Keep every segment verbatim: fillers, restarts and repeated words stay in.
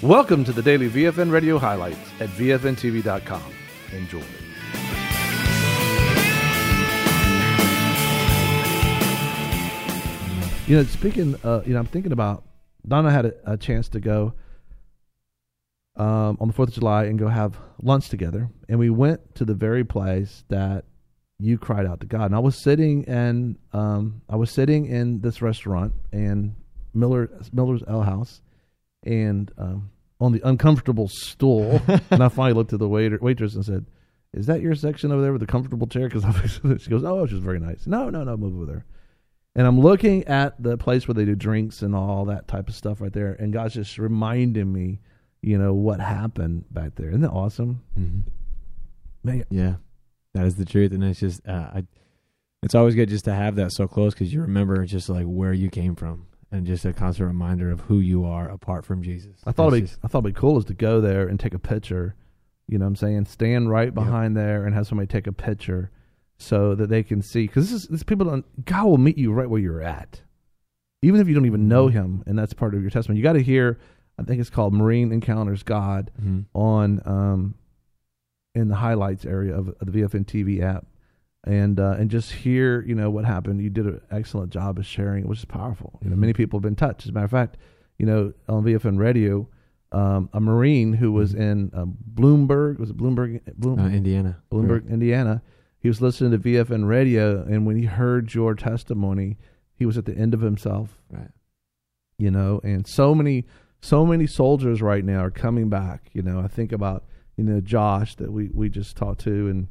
Welcome to the daily V F N Radio highlights at V F N T V dot com. Enjoy. You know, speaking, uh, you know, I'm thinking about, Donna had a, a chance to go um, on the fourth of July and go have lunch together. And we went to the very place that you cried out to God. And I was sitting and um, I was sitting in this restaurant and Miller Miller's Ale House, and um, on the uncomfortable stool. And I finally looked at the waiter waitress and said, "Is that your section over there with the comfortable chair?" Because she goes, "Oh, she's very nice." No, no, no, move over there. And I'm looking at the place where they do drinks and all that type of stuff right there, and God's just reminding me, you know, what happened back there. Isn't that awesome? Mm-hmm. Man, yeah, that is the truth, and it's just, uh, I, it's always good just to have that so close because you remember just like where you came from, and just a constant reminder of who you are apart from Jesus. I thought it's it'd be, just, I thought it'd be cool is to go there and take a picture. You know what I'm saying? Stand right behind yep. there and have somebody take a picture, so that they can see, because this is this people don't. God will meet you right where you're at, even if you don't even know Him, and that's part of your testimony. You got to hear. I think it's called Marine Encounters God mm-hmm. on um, in the highlights area of, of the V F N T V app, and uh, and just hear, you know, what happened. You did an excellent job of sharing it, which is powerful. You know, mm-hmm. many people have been touched. As a matter of fact, you know, on V F N Radio, um, a Marine who was in um, Bloomberg was it Bloomberg, Bloom, uh, Indiana, Bloomberg, right. Indiana. He was listening to V F N Radio, and when he heard your testimony, he was at the end of himself. Right. You know, and so many, so many soldiers right now are coming back. You know, I think about, you know, Josh that we, we just talked to, and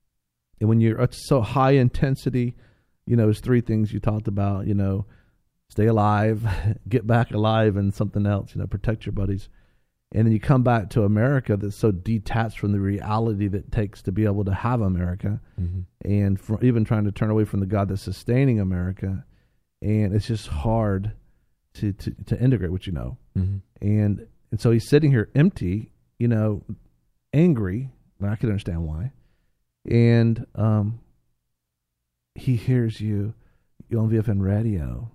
and when you're at so high intensity, you know, there's three things you talked about. You know, stay alive, get back alive, and something else. You know, protect your buddies. And then you come back to America that's so detached from the reality that it takes to be able to have America, mm-hmm. and for even trying to turn away from the God that's sustaining America. And it's just hard to, to, to integrate what you know. Mm-hmm. And and so he's sitting here empty, you know, angry. And I can understand why. And um, he hears you on V F N Radio.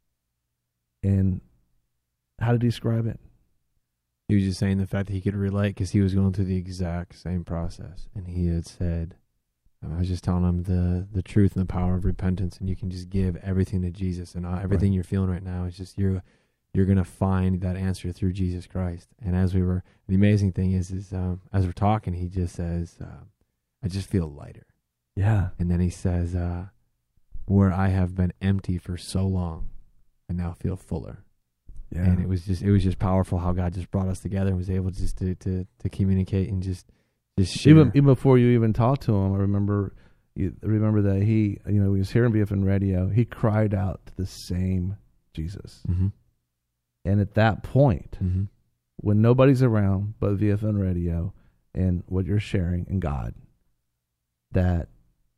And how did he describe it? He was just saying the fact that he could relate because he was going through the exact same process. And he had said, I was just telling him the, the truth and the power of repentance, and you can just give everything to Jesus. And everything right. you're feeling right now is just you're you're going to find that answer through Jesus Christ. And as we were, the amazing thing is, is um, as we're talking, he just says, uh, I just feel lighter. Yeah. And then he says, uh, where I have been empty for so long, I now feel fuller. Yeah. And it was just it was just powerful how God just brought us together and was able just to to, to communicate and just just share. Even even before you even talked to him, I remember you remember that he you know he was hearing V F N Radio. He cried out to the same Jesus, mm-hmm. and at that point, mm-hmm. when nobody's around but V F N Radio and what you're sharing and God, that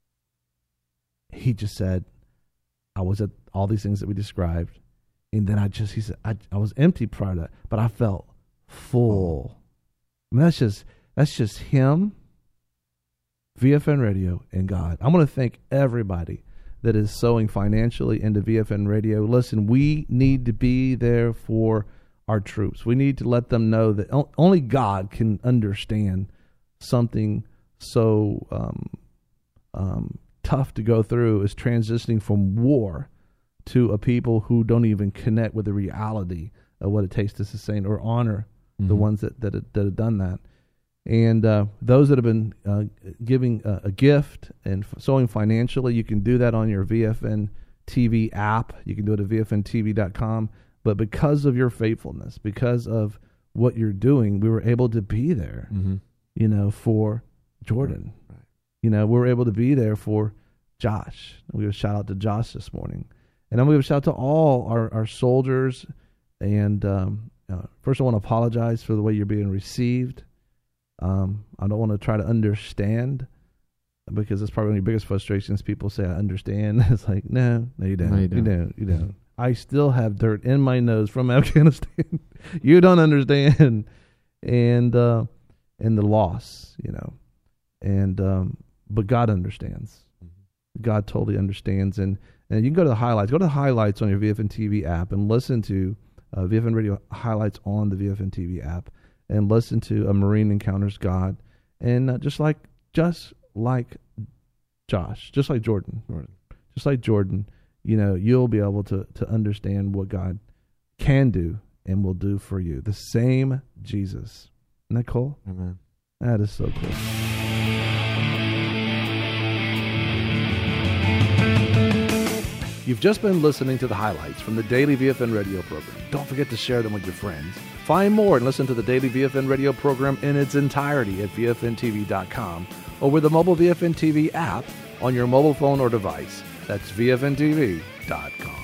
he just said, "I was at all these things that we described." And then I just, he said, I, I was empty prior to that, but I felt full. I mean, that's just, that's just him, V F N Radio, and God. I'm going to thank everybody that is sowing financially into V F N Radio. Listen, we need to be there for our troops. We need to let them know that only God can understand something so um, um, tough to go through as transitioning from war to a people who don't even connect with the reality of what it takes to sustain or honor mm-hmm. the ones that that have, that have done that. And uh, those that have been uh, giving a, a gift and f- sowing financially, you can do that on your V F N T V app. You can do it at V F N T V dot com. But because of your faithfulness, because of what you're doing, we were able to be there, mm-hmm. you know, for Jordan. Right. Right. You know, we were able to be there for Josh. We give a shout out to Josh this morning. And I'm going to give a shout out to all our, our soldiers. And um, uh, first, I want to apologize for the way you're being received. Um, I don't want to try to understand, because it's probably one of your biggest frustrations. People say, I understand. It's like, no, no, you don't. No, you don't. You don't. You don't. I still have dirt in my nose from Afghanistan. You don't understand. And, uh, and the loss, you know. And um, but God understands. Mm-hmm. God totally understands. And And you can go to the highlights. Go to the highlights on your V F N T V app and listen to uh, V F N Radio highlights on the V F N T V app, and listen to a Marine Encounters God. And uh, just like just like Josh, just like Jordan, Jordan. just like Jordan, you know, you'll be able to to understand what God can do and will do for you. The same Jesus. Isn't that cool? Amen. That is so cool. You've just been listening to the highlights from the Daily V F N Radio program. Don't forget to share them with your friends. Find more and listen to the Daily V F N Radio program in its entirety at V F N T V dot com or with the mobile V F N T V app on your mobile phone or device. That's V F N T V dot com.